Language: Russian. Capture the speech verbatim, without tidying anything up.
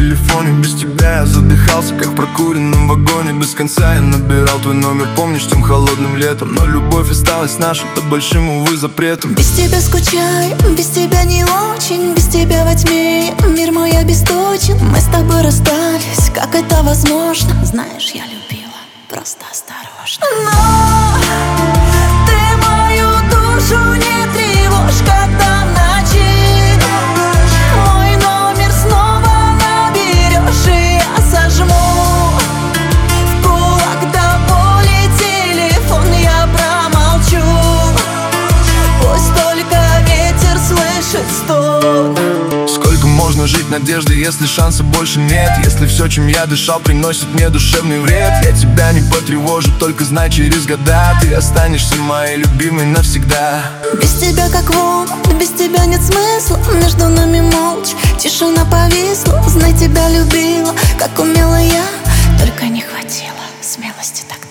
телефоне. Без тебя я задыхался, как в прокуренном вагоне. Без конца я набирал твой номер, помнишь, тем холодным летом. Но любовь осталась наша-то большим, увы, запретом. Без тебя скучаю, без тебя не очень. Без тебя во тьме мир мой обесточен. Мы с тобой расстались, как это возможно? Знаешь, я любила, просто осторожно. Но ты мою душу не тревожь, когда в ночи мой номер снова наберешь, и я сожму в кулак до боли телефон, я промолчу. Пусть только ветер слышит стон. Сколько можно жить надеждой, если шанса больше нет? Если все, чем я дышал, приносит мне душевный вред? Я тебя не потревожу, только знай, через года ты останешься моей любимой навсегда. Без тебя как волн, без тебя нет смысла. Между нами молча, тишина повисла. Знай, тебя любила, как умела я, только не хватило смелости так.